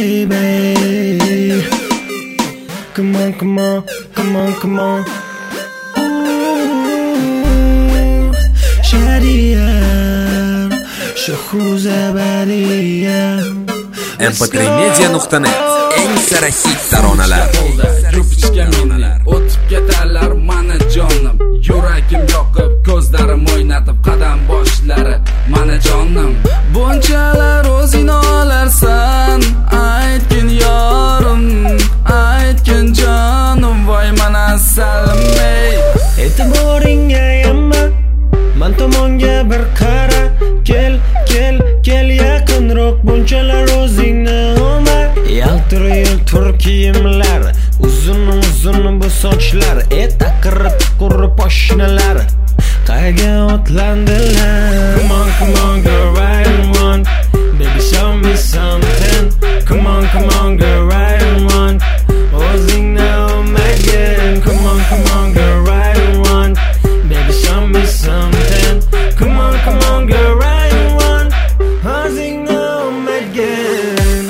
baby. Come on, come on, come on, come on. Ooh, Şariyar, Shohruza Bariyar. mp3media.net eng sara hit taronalar. Ko'pchiga meni o'tib ketarlar mana jonim. Yuragim yoqib, ko'zlarim o'ynatib, qadam boshlari mana jonim. Bunchalar o'zingni olarsan, aytgin yorim, aytgin jonim, voy mana salimey. E'tiboringga yamma, men tomonga bir qara. Kel, kel, kel yaqinroq, bunchalar o'zingni olma. Yaltir kiyimlar, uzun bu sochlar, taqir poshnalar, qayga otlandilar. Come on, girl, right and one. Baby, show me something. Come on, girl, right and one. O'zingni olmagan. Come on, girl, right and one. Baby, show me something. Come on, girl, right and one. O'zingni olmagan.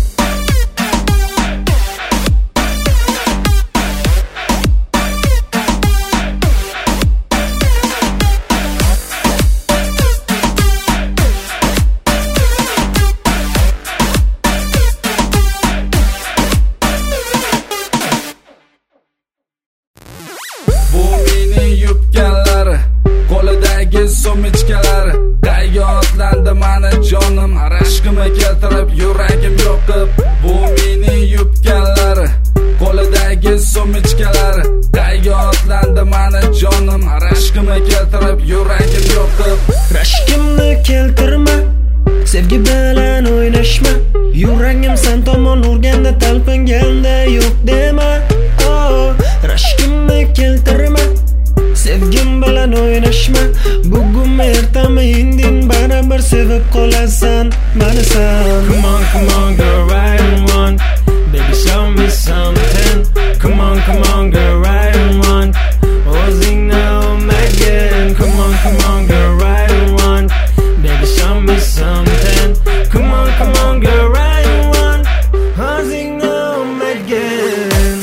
Bu meni yupganlar, qo'lidagi so'michkalar, qayga otlandi mana jonim, rashkimni keltirib yuragim yoqib. Bu meni yupganlar, qo'lidagi so'michkalar, qayga otlandi mana jonim, rashkimni keltirib yuragim yoqib. Rashkimni keltirma, sevgi bilan o'ynashma. Yuragim sen tomon urganda, talpinganda yo'q dema. Oh, rashkimni keltirma, sevgim bilan o'ynashma. Bugun ertami indin baribir sevib qolasan meni sen. Come on, girl, right and one. Baby, show me something. Come on, girl, right and one. O'zingni olmagan. Come on, girl, right and one. Baby, show me something. Come on, girl, right and one. O'zingni olmagan.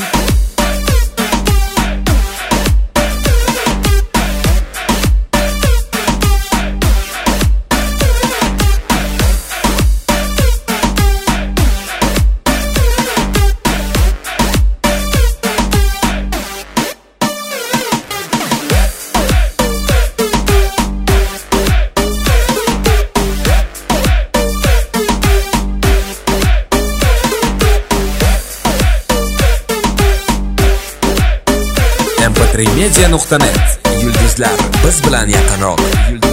mp3media.net yulduzlar biz bilan yaqinroq.